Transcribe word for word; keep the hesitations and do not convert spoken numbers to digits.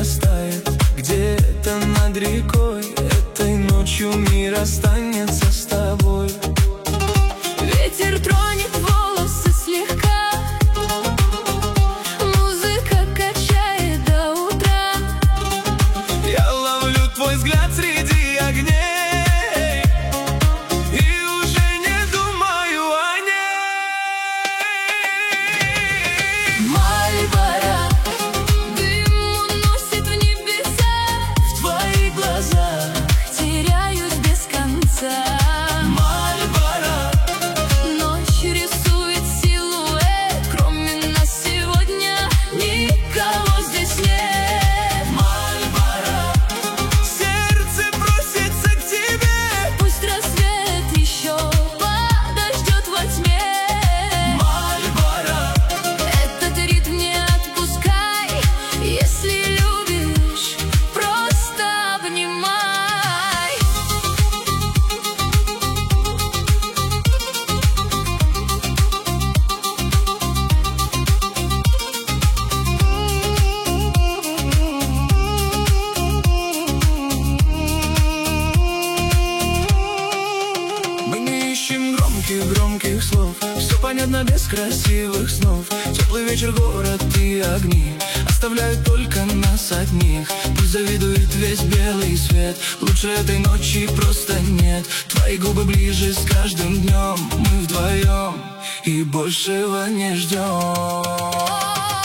растает где-то над рекой. Этой ночью мир останется с тобой. Ветер тронет волосы слегка, музыка качает до утра. Я ловлю твой взгляд среди огней и уже не думаю о ней. Мальборо, дым уносит в небеса, В твоих глазах теряюсь без конца. Мальборо, Ночь рисует силуэт, кроме нас сегодня никого здесь нет. Мальборо, сердце просится к тебе. Пусть рассвет еще подождет во тьме. Мальборо, Этот ритм не отпускай, если любишь, просто обнимай. мы не ищем громких-громких слов, все понятно без красивых снов. Теплый вечер, город и огни оставляют только нас одних. Пусть завидует весь белый свет, лучше этой ночи просто нет. Твои губы ближе с каждым днем, мы вдвоем и большего не ждем.